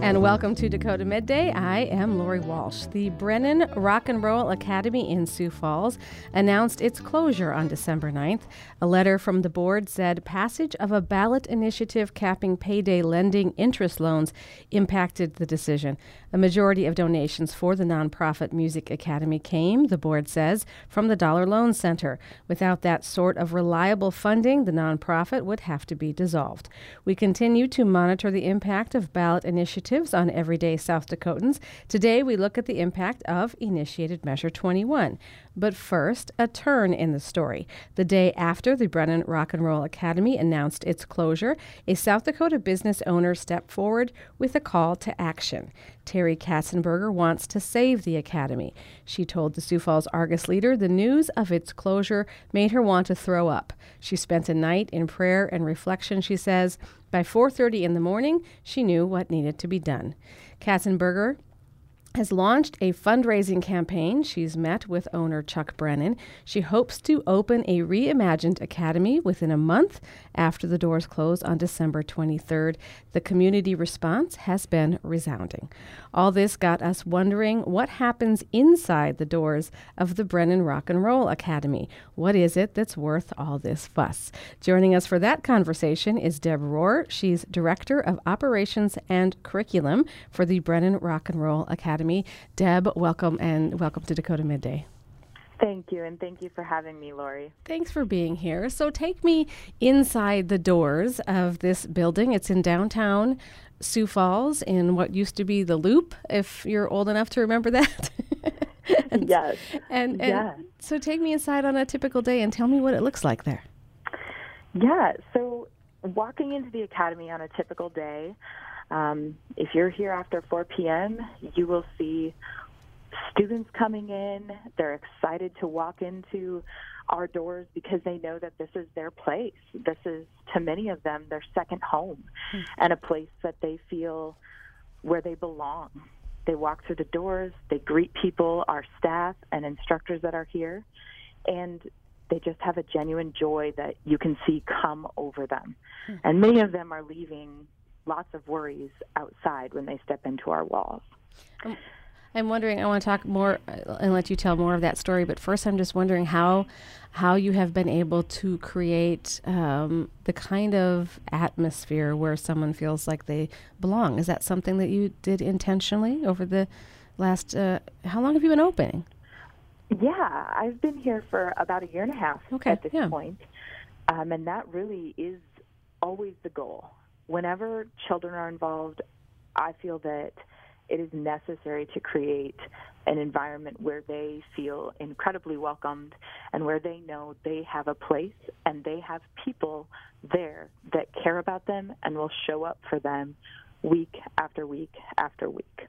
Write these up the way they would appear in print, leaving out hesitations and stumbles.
And welcome to Dakota Midday. I am Lori Walsh. The Brennan Rock and Roll Academy in Sioux Falls announced its closure on December 9th. A letter from the board said passage of a ballot initiative capping payday lending interest loans impacted the decision. A majority of donations for the nonprofit Music Academy came, the board says, from the Dollar Loan Center. Without that sort of reliable funding, the nonprofit would have to be dissolved. We continue to monitor the impact of ballot initiatives on everyday South Dakotans. Today, we look at the impact of Initiated Measure 21. But first, a turn in the story. The day after the Brennan Rock and Roll Academy announced its closure, a South Dakota business owner stepped forward with a call to action. Terry Katzenberger wants to save the academy. She told the Sioux Falls Argus Leader the news of its closure made her want to throw up. She spent a night in prayer and reflection, she says. By 4:30 in the morning, she knew what needed to be done. Katzenberger has launched a fundraising campaign. She's met with owner Chuck Brennan. She hopes to open a reimagined academy within a month after the doors close on December 23rd. The community response has been resounding. All this got us wondering what happens inside the doors of the Brennan Rock and Roll Academy. What is it that's worth all this fuss? Joining us for that conversation is Deb Rohr. She's Director of Operations and Curriculum for the Brennan Rock and Roll Academy. Deb, welcome to Dakota Midday. Thank you, and thank you for having me, Lori. Thanks for being here. So take me inside the doors of this building. It's in downtown Sioux Falls in what used to be the Loop, if you're old enough to remember that. Yes. And so take me inside on a typical day and tell me what it looks like there. Yeah, so walking into the academy on a typical day, if you're here after 4 p.m., you will see students coming in. They're excited to walk into our doors because they know that this is their place. This is, to many of them, their second home and a place that they feel where they belong. They walk through the doors, they greet people, our staff and instructors that are here, and they just have a genuine joy that you can see come over them. And many of them are leaving lots of worries outside when they step into our walls. I'm wondering, I want to talk more and let you tell more of that story, but first I'm just wondering how you have been able to create the kind of atmosphere where someone feels like they belong. Is that something that you did intentionally over the last, how long have you been opening? Yeah, I've been here for about a year and a half at this point, and that really is always the goal. Whenever children are involved, I feel that it is necessary to create an environment where they feel incredibly welcomed and where they know they have a place and they have people there that care about them and will show up for them week after week after week.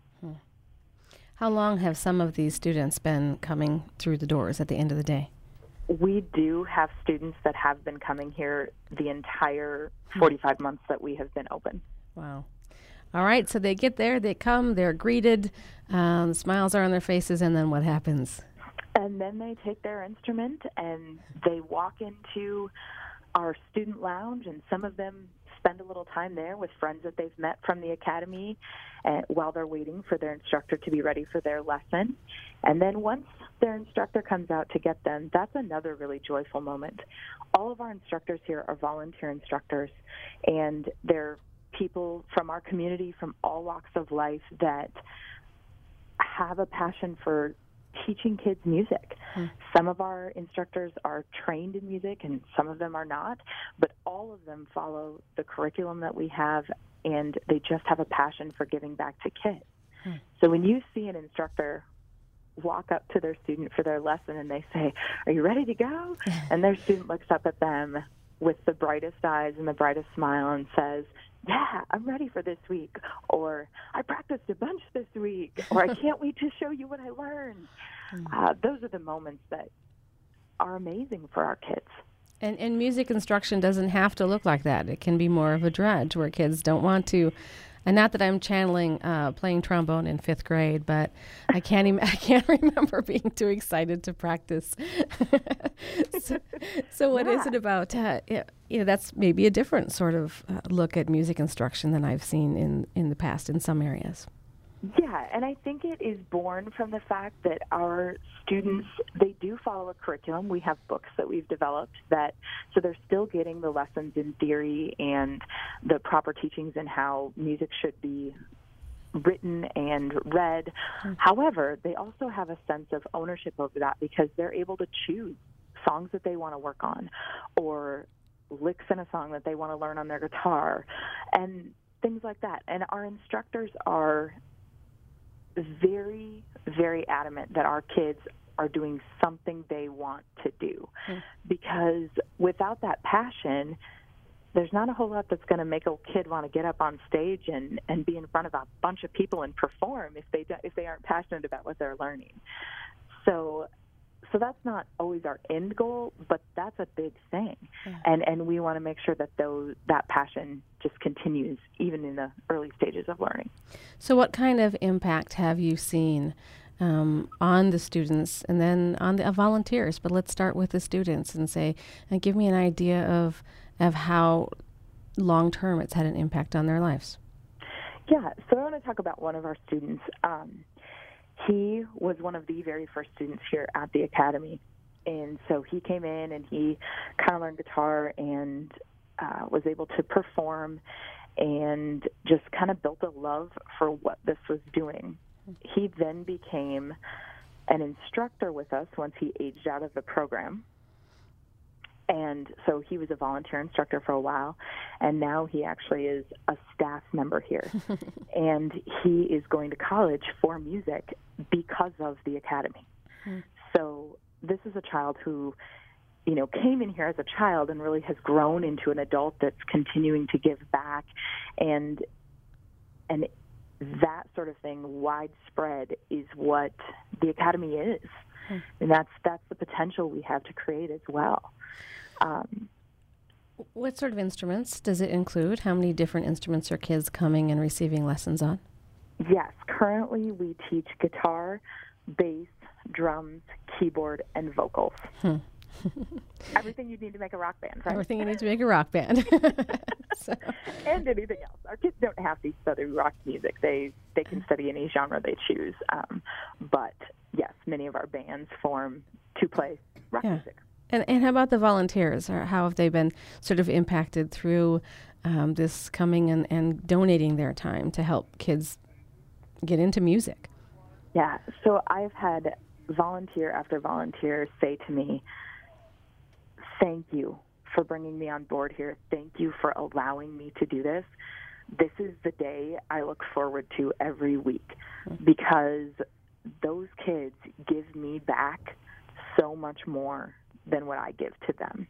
How long have some of these students been coming through the doors at the end of the day? We do have students that have been coming here the entire 45 months that we have been open. Wow. All right, so they get there, they come, they're greeted, smiles are on their faces, and then what happens? And then they take their instrument and they walk into our student lounge, and some of them spend a little time there with friends that they've met from the academy while they're waiting for their instructor to be ready for their lesson. And then once their instructor comes out to get them, that's another really joyful moment. All of our instructors here are volunteer instructors, and they're people from our community from all walks of life that have a passion for teaching kids music. Some of our instructors are trained in music and some of them are not, but all of them follow the curriculum that we have, and they just have a passion for giving back to kids. So when you see an instructor walk up to their student for their lesson and they say, "Are you ready to go?" and their student looks up at them with the brightest eyes and the brightest smile and says, "Yeah, I'm ready for this week," or "I practiced a bunch this week," or "I can't wait to show you what I learned." Those are the moments that are amazing for our kids. And music instruction doesn't have to look like that. It can be more of a drudge where kids don't want to And not that I'm channeling playing trombone in 5th grade, but I can't remember being too excited to practice. So what is it about? That's maybe a different sort of look at music instruction than I've seen in the past in some areas. Yeah, and I think it is born from the fact that our students, they do follow a curriculum. We have books that we've developed so they're still getting the lessons in theory and the proper teachings in how music should be written and read. However, they also have a sense of ownership over that because they're able to choose songs that they want to work on or licks in a song that they want to learn on their guitar and things like that. And our instructors are very, very adamant that our kids are doing something they want to do. Because without that passion, there's not a whole lot that's going to make a kid want to get up on stage and be in front of a bunch of people and perform if they aren't passionate about what they're learning. So that's not always our end goal, but that's a big thing. And we want to make sure that that passion just continues even in the early stages of learning. So what kind of impact have you seen on the students and then on the volunteers? But let's start with the students and give me an idea of how long-term it's had an impact on their lives. Yeah, so I want to talk about one of our students. He was one of the very first students here at the Academy. And so he came in and he kind of learned guitar and was able to perform and just kind of built a love for what this was doing. He then became an instructor with us once he aged out of the program. And so he was a volunteer instructor for a while, and now he actually is a staff member here. And he is going to college for music because of the Academy. So this is a child who, came in here as a child and really has grown into an adult that's continuing to give back. And that sort of thing, widespread, is what the Academy is. And that's the potential we have to create as well. What sort of instruments does it include? How many different instruments are kids coming and receiving lessons on? Yes, currently we teach guitar, bass, drums, keyboard, and vocals. Everything you need to make a rock band, right? Everything you need to make a rock band. And anything else. Our kids don't have to study rock music. They can study any genre they choose. But yes, many of our bands form to play rock music. And how about the volunteers? Or how have they been sort of impacted through this coming and donating their time to help kids get into music? Yeah, so I've had volunteer after volunteer say to me, thank you for bringing me on board here. Thank you for allowing me to do this. This is the day I look forward to every week because those kids give me back so much more than what I give to them.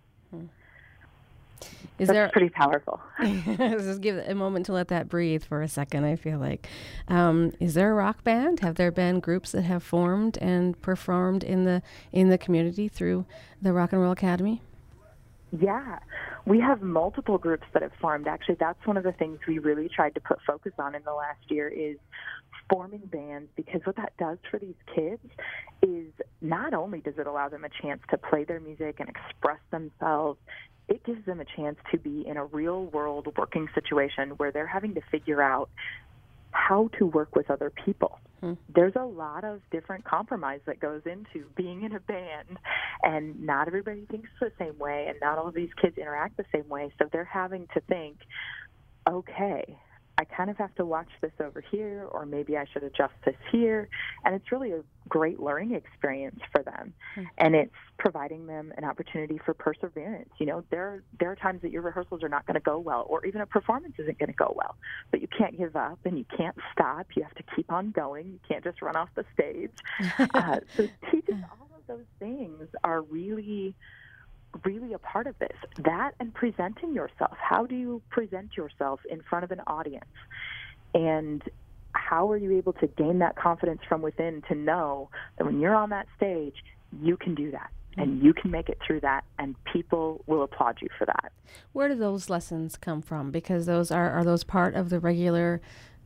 That's pretty powerful. Just give a moment to let that breathe for a second, I feel like. Is there a rock band? Have there been groups that have formed and performed in the community through the Rock and Roll Academy? Yeah, we have multiple groups that have formed. Actually, that's one of the things we really tried to put focus on in the last year is forming bands, because what that does for these kids is not only does it allow them a chance to play their music and express themselves, it gives them a chance to be in a real-world working situation where they're having to figure out how to work with other people. There's a lot of different compromise that goes into being in a band, and not everybody thinks the same way, and not all of these kids interact the same way, so they're having to think, okay, I kind of have to watch this over here, or maybe I should adjust this here. And it's really a great learning experience for them. And it's providing them an opportunity for perseverance. There are times that your rehearsals are not going to go well, or even a performance isn't going to go well. But you can't give up and you can't stop. You have to keep on going. You can't just run off the stage. So teaching all of those things are really a part of this. That and presenting yourself. How do you present yourself in front of an audience? And how are you able to gain that confidence from within to know that when you're on that stage, you can do that? and you can make it through that, and people will applaud you for that. Where do those lessons come from? Because those are those part of the regular,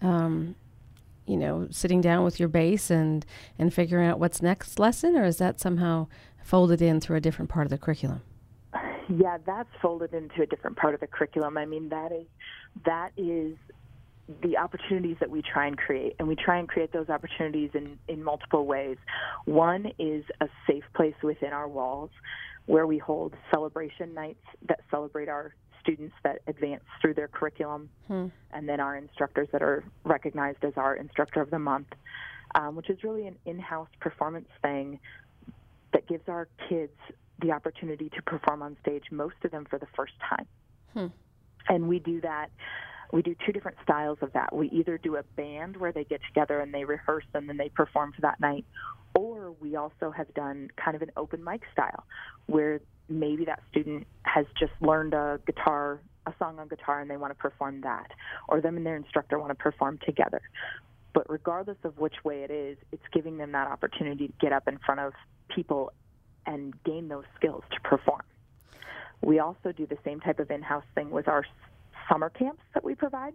sitting down with your bass and figuring out what's next lesson, or is that somehow folded in through a different part of the curriculum? Yeah, that's folded into a different part of the curriculum. I mean, that is the opportunities that we try and create, and we try and create those opportunities in multiple ways. One is a safe place within our walls where we hold celebration nights that celebrate our students that advance through their curriculum, and then our instructors that are recognized as our Instructor of the Month, which is really an in-house performance thing that gives our kids the opportunity to perform on stage, most of them for the first time. And we do that. We do two different styles of that. We either do a band where they get together and they rehearse and then they perform for that night, or we also have done kind of an open mic style where maybe that student has just learned a song on guitar, and they want to perform that, or them and their instructor want to perform together. But regardless of which way it is, it's giving them that opportunity to get up in front of people and gain those skills to perform. We also do the same type of in-house thing with our summer camps that we provide.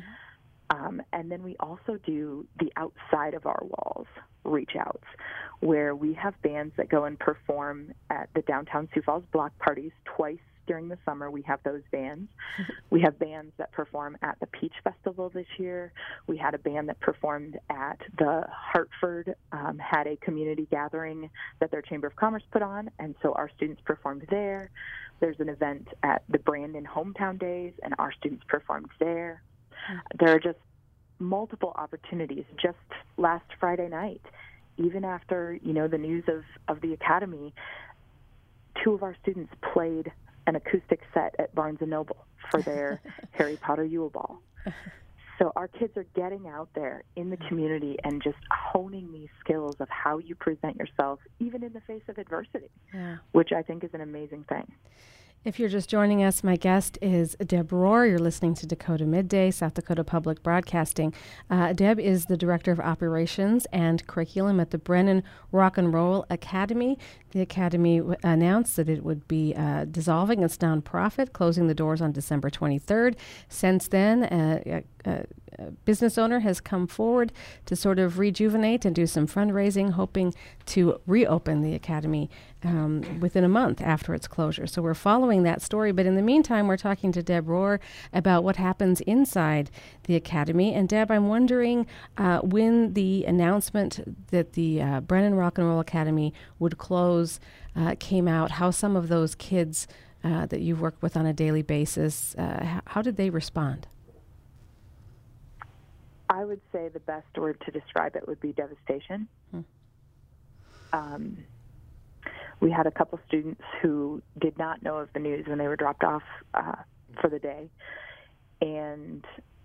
And then we also do the outside of our walls reach outs, where we have bands that go and perform at the downtown Sioux Falls block parties twice during the summer. We have those bands. We have bands that perform at the Peach Festival this year. We had a band that performed at the Hartford, had a community gathering that their Chamber of Commerce put on, and so our students performed there. There's an event at the Brandon Hometown Days, and our students performed there. There are just multiple opportunities. Just last Friday night, even after, the news of the Academy, two of our students played an acoustic set at Barnes & Noble for their Harry Potter Yule Ball. So our kids are getting out there in the community and just honing these skills of how you present yourself, even in the face of adversity, which I think is an amazing thing. If you're just joining us, my guest is Deb Rohr. You're listening to Dakota Midday, South Dakota Public Broadcasting. Deb is the Director of Operations and Curriculum at the Brennan Rock and Roll Academy. The Academy announced that it would be dissolving its nonprofit, closing the doors on December 23rd. Since then, a business owner has come forward to sort of rejuvenate and do some fundraising, hoping to reopen the Academy within a month after its closure. So we're following that story. But in the meantime, we're talking to Deb Rohr about what happens inside the Academy. And Deb, I'm wondering when the announcement that the Brennan Rock and Roll Academy would close came out, how some of those kids that you've worked with on a daily basis, how did they respond? I would say the best word to describe it would be devastation. We had a couple students who did not know of the news when they were dropped off for the day, and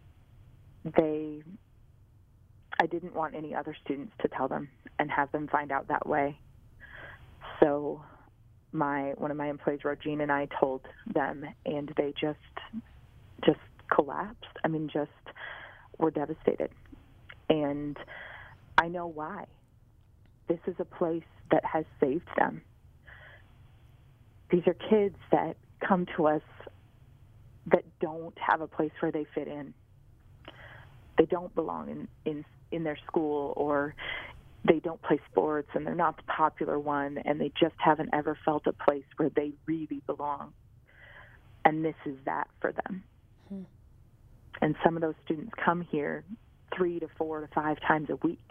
I didn't want any other students to tell them and have them find out that way. So one of my employees, Regina, and I told them, and they just collapsed. I mean, just were devastated. And I know why. This is a place that has saved them. These are kids that come to us that don't have a place where they fit in. They don't belong in their school, or they don't play sports and they're not the popular one, and they just haven't ever felt a place where they really belong. And this is that for them. And some of those students come here 3 to 4 to 5 times a week.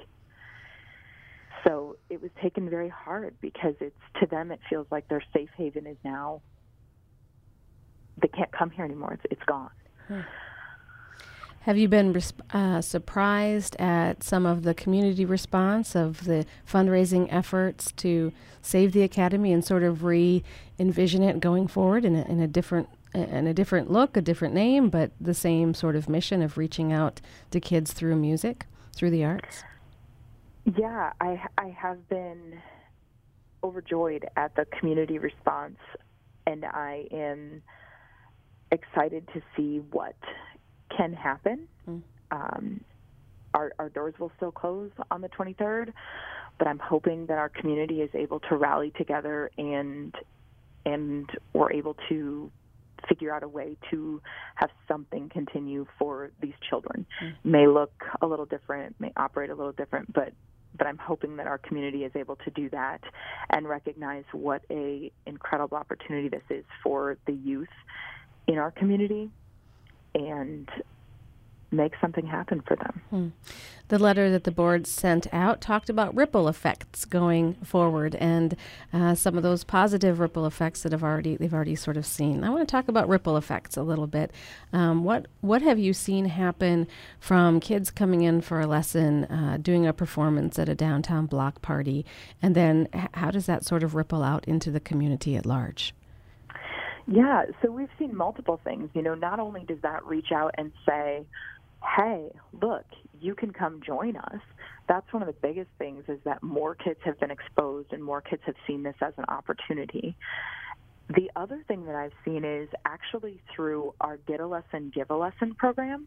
So it was taken very hard, because to them it feels like their safe haven is now, they can't come here anymore. It's gone. Have you been surprised at some of the community response of the fundraising efforts to save the Academy and sort of re-envision it going forward in a different look, a different name, but the same sort of mission of reaching out to kids through music, through the arts? Yeah, I have been overjoyed at the community response, and I am excited to see what can happen. Our doors will still close on the 23rd, but I'm hoping that our community is able to rally together and we're able to figure out a way to have something continue for these children. May look a little different, may operate a little different, but I'm hoping that our community is able to do that and recognize what a incredible opportunity this is for the youth in our community and make something happen for them. The letter that the board sent out talked about ripple effects going forward and some of those positive ripple effects that they've already sort of seen. I want to talk about ripple effects a little bit. What have you seen happen from kids coming in for a lesson, doing a performance at a downtown block party, and then how does that sort of ripple out into the community at large? Yeah, so we've seen multiple things. Not only does that reach out and say, hey, look, you can come join us. That's one of the biggest things, is that more kids have been exposed and more kids have seen this as an opportunity. The other thing that I've seen is actually through our Get a Lesson, Give a Lesson program.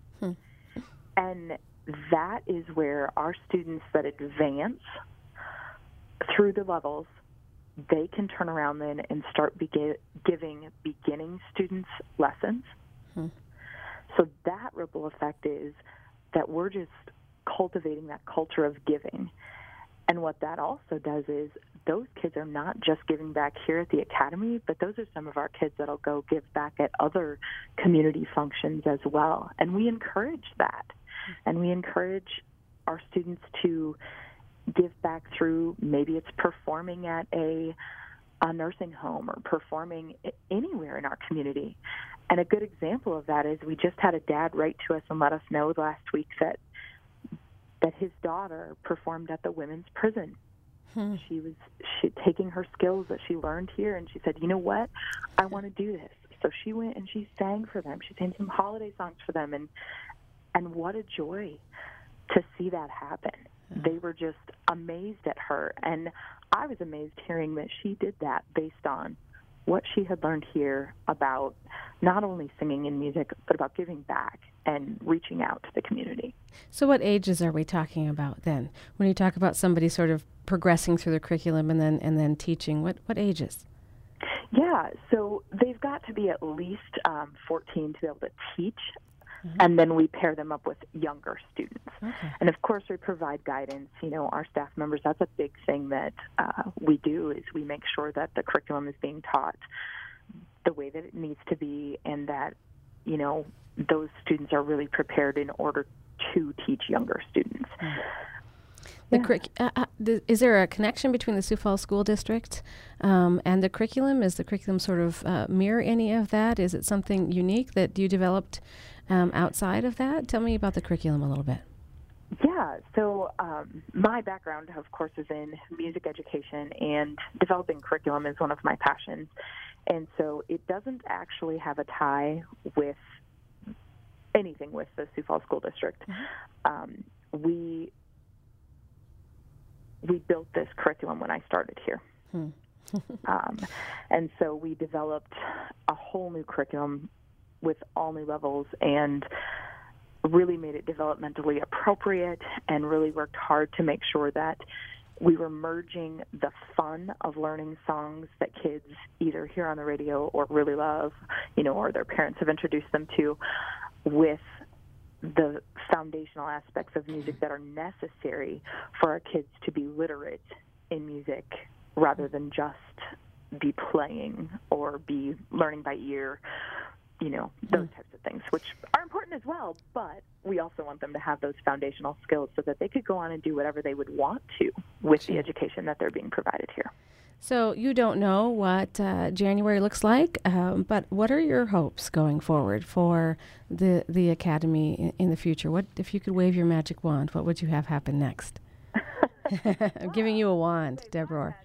And that is where our students that advance through the levels, they can turn around then and start giving beginning students lessons. So that ripple effect is that we're just cultivating that culture of giving. And what that also does is those kids are not just giving back here at the academy, but those are some of our kids that'll go give back at other community functions as well. And we encourage that. And we encourage our students to give back through, maybe it's performing at a nursing home or performing anywhere in our community. And a good example of that is we just had a dad write to us and let us know last week that his daughter performed at the women's prison. She was taking her skills that she learned here, and she said, you know what, I want to do this. So she went and she sang for them. She sang some holiday songs for them, and what a joy to see that happen. They were just amazed at her, and I was amazed hearing that she did that based on what she had learned here about not only singing and music, but about giving back and reaching out to the community. So what ages are we talking about then? When you talk about somebody sort of progressing through the curriculum and then teaching, what ages? Yeah, so they've got to be at least 14 to be able to teach, and then we pair them up with younger students. And of course, we provide guidance. Our staff members, that's a big thing that we do, is we make sure that the curriculum is being taught the way that it needs to be, and that, those students are really prepared in order to teach younger students. Is there a connection between the Sioux Falls School District and the curriculum? Is the curriculum sort of mirror any of that? Is it something unique that you developed outside of that? Tell me about the curriculum a little bit. Yeah, so my background, of course, is in music education, and developing curriculum is one of my passions. And so it doesn't actually have a tie with anything with the Sioux Falls School District. We built this curriculum when I started here. And so we developed a whole new curriculum with all new levels and really made it developmentally appropriate, and really worked hard to make sure that we were merging the fun of learning songs that kids either hear on the radio or really love, or their parents have introduced them to, with the foundational aspects of music that are necessary for our kids to be literate in music, rather than just be playing or be learning by ear, those types of things, which are important as well, but we also want them to have those foundational skills so that they could go on and do whatever they would want to with the education that they're being provided here. So you don't know what January looks like, but what are your hopes going forward for the Academy in the future? What, if you could wave your magic wand, what would you have happen next? I'm giving you a wand, Deborah.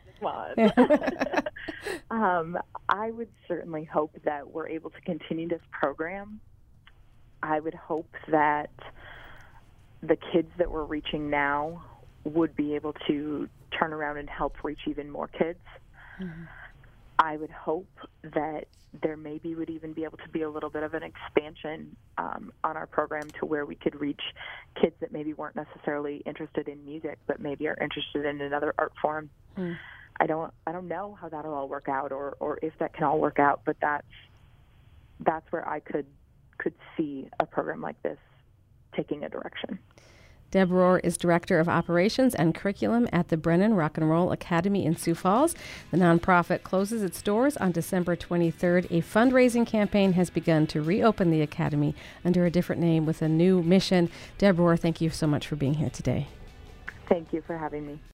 I would certainly hope that we're able to continue this program. I would hope that the kids that we're reaching now would be able to turn around and help reach even more kids. I would hope that there maybe would even be able to be a little bit of an expansion on our program to where we could reach kids that maybe weren't necessarily interested in music, but maybe are interested in another art form. I don't know how that'll all work out, or if that can all work out, but that's where I could see a program like this taking a direction. Deb Rohr is Director of Operations and Curriculum at the Brennan Rock and Roll Academy in Sioux Falls. The nonprofit closes its doors on December 23rd. A fundraising campaign has begun to reopen the academy under a different name with a new mission. Deb Rohr, thank you so much for being here today. Thank you for having me.